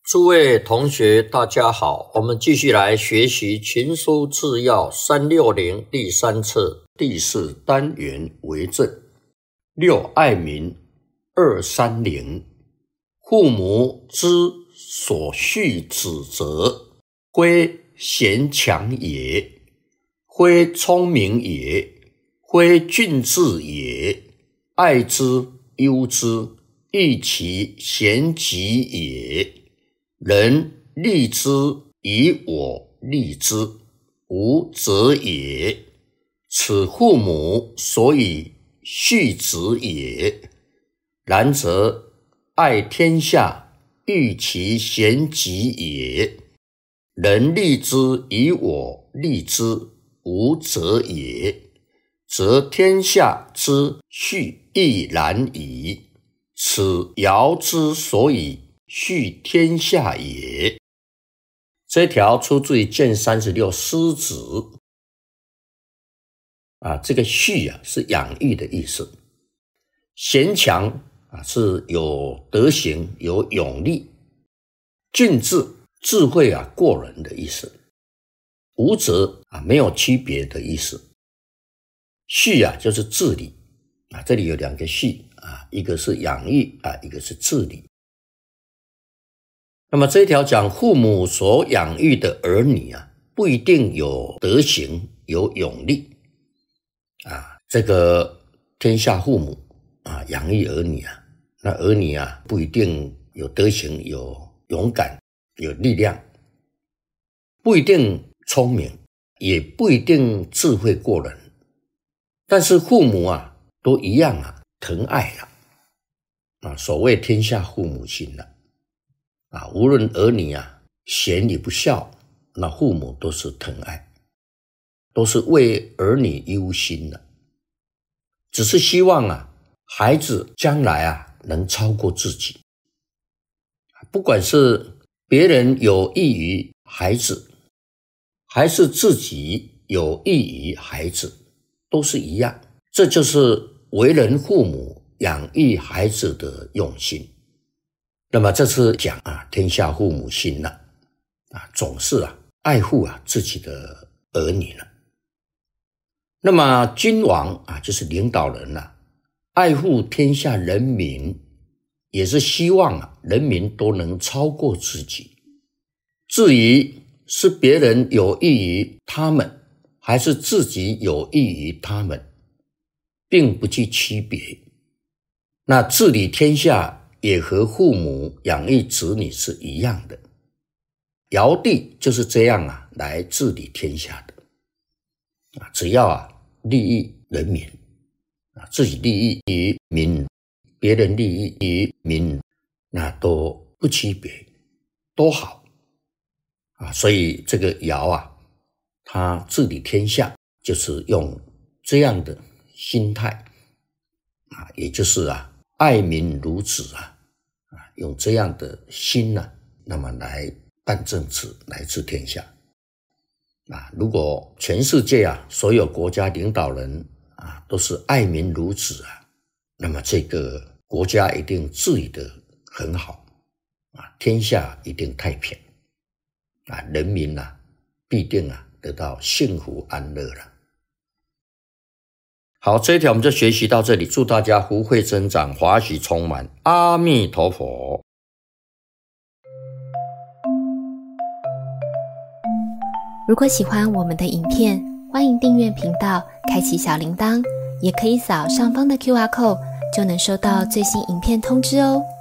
诸位同学大家好，我们继续来学习群书治要360第3册第4单元为政。6爱民230，父母之所恤子则，非贤强也，非聪明也，非俊智也，爱之忧之，欲其贤吉也。人利之以我利之，无责也。此父母所以恤子也。然则爱天下，欲其贤吉也。人利之以我利之，无责也。则天下之恤亦然矣。此尧之所以恤天下也。这条出自于卷36诗子。这个恤是养育的意思。贤强是有德行、有勇力。俊智智慧过人的意思。无责没有区别的意思。恤就是治理这里有两个恤一个是养育一个是治理。那么这一条讲父母所养育的儿女不一定有德行有勇力这个天下父母养育儿女那儿女不一定有德行有勇敢有力量，不一定聪明，也不一定智慧过人，但是父母都一样疼爱所谓天下父母心无论儿女贤与不孝，那父母都是疼爱，都是为儿女忧心的，只是希望孩子将来能超过自己。不管是别人有益于孩子，还是自己有益于孩子，都是一样。这就是为人父母养育孩子的用心。那么这次讲天下父母心总是爱护自己的儿女了。那么君王就是领导人爱护天下人民，也是希望人民都能超过自己。至于是别人有益于他们，还是自己有益于他们，并不去区别。那治理天下也和父母养育子女是一样的。尧帝就是这样来治理天下的。只要利益人民，自己利益于民，别人利益于民，那都不区别，都好所以这个尧他治理天下就是用这样的心态也就是爱民如子用这样的心那么来办政治，来治天下如果全世界所有国家领导人都是爱民如子那么这个国家一定治理得很好天下一定太平人民必定得到幸福安乐了。好，这一条我们就学习到这里，祝大家福慧增长，华喜充满，阿弥陀佛。 如果喜欢我们的影片，欢迎订阅频道，开启小铃铛，也可以扫上方的 QR code， 就能收到最新影片通知哦。